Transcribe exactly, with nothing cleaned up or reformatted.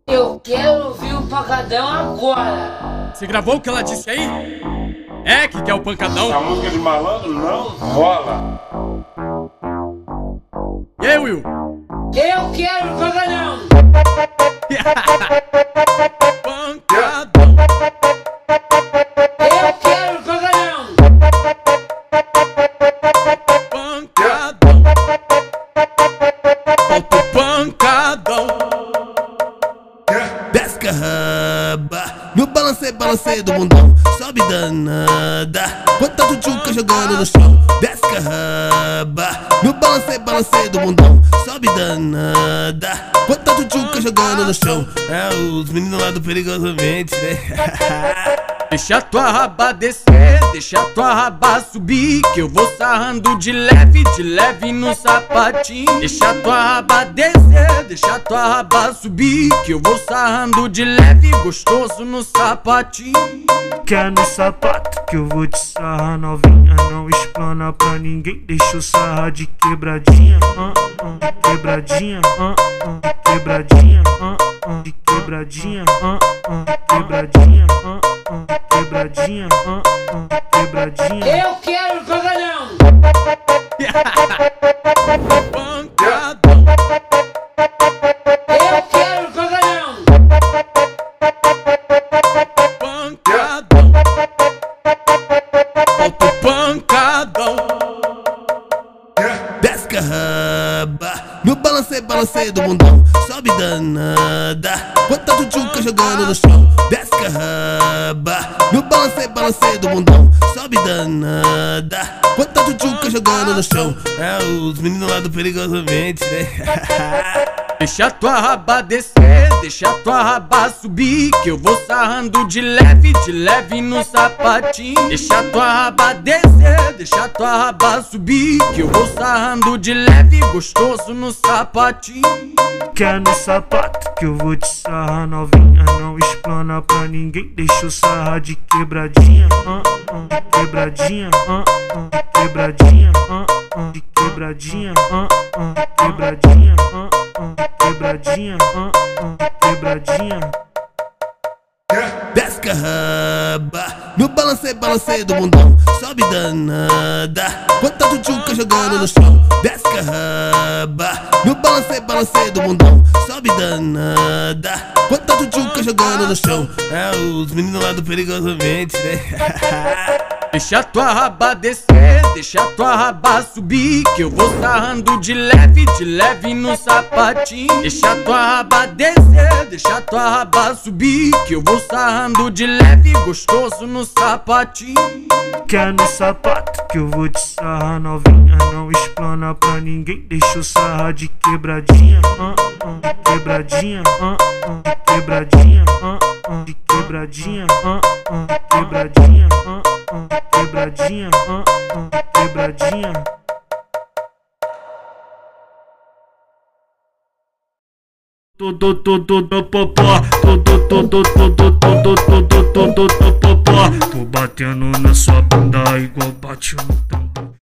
Eu quero ouvir o pancadão agora. Você gravou o que ela disse aí? É que quer o pancadão? A música de malandro não rola. E aí, Will? Eu quero o pancadão. Pancadão. Eu quero o pancadão. Pancadão. Falta o pancadão. Desce raba, no balancei, balancei do mundão. Sobe danada, bota tchutchuca jogando no chão. Desce raba, no balancei, balancei do mundão. Sobe danada, bota tchutchuca jogando no chão. É os meninos lá do Perigosamente, né? Deixa tua raba descer, deixa tua raba subir, que eu vou sarrando de leve, de leve no sapatinho. Deixa tua raba descer, deixa tua raba subir, que eu vou sarrando de leve, gostoso no sapatinho. Quer no sapato que eu vou te sarrar novinha. Não explana pra ninguém, deixa eu sarrar de quebradinha, uh, uh, de quebradinha, uh, uh, de quebradinha, uh, uh, de quebradinha, uh, uh, de quebradinha, uh, uh, de quebradinha, uh, uh, de quebradinha. Eu quero o pancadão. Pancadão. Eu quero o pancadão. Pancadão. Falta o pancadão. Desce raba, no balancei, balancei do mundão. Sobe danada, bota tchutchuca jogando no chão. Desce raba, no balancei, balancei do mundão. Sobe danada, bota tchutchuca jogando no chão. É os meninos lá do Perigosamente, né? Deixa tua raba descer, deixa tua raba subir, que eu vou sarrando de leve, de leve no sapatinho. Deixa tua raba descer, deixa tua raba subir, que eu vou sarrando de leve, gostoso no sapatinho. Quer no sapato que eu vou te sarrar novinha. Não explana pra ninguém, deixa eu sarrar de quebradinha, uh, uh, de quebradinha, uh, uh, de quebradinha, uh, uh, de quebradinha, uh, uh, de quebradinha, uh, uh, de quebradinha, uh, uh, de quebradinha. Desce raba, no balancei, balancei do mundão. Sobe danada, bota tchutchuca jogando no chão. Desce raba, no balancei, balancei do mundão. Sobe danada, bota tchutchuca jogando no chão. É os meninos lá do Perigosamente, né? Deixa tua raba descer, deixa tua raba subir, que eu vou sarrando de leve, de leve no sapatinho. Deixa tua raba descer, deixa tua raba subir, que eu vou sarrando de leve, gostoso no sapatinho. Quer no sapato que eu vou te sarrar novinha. Não explana pra ninguém, deixa eu sarrar de quebradinha, uh, uh, de quebradinha, uh, uh, de quebradinha, uh, uh, de quebradinha, uh, uh, de quebradinha, uh, uh, de quebradinha, uh, uh, de quebradinha. Todo todo do popó, todo todo todo todo todo todo do popó. Tô batendo na sua bunda igual bate no tambor.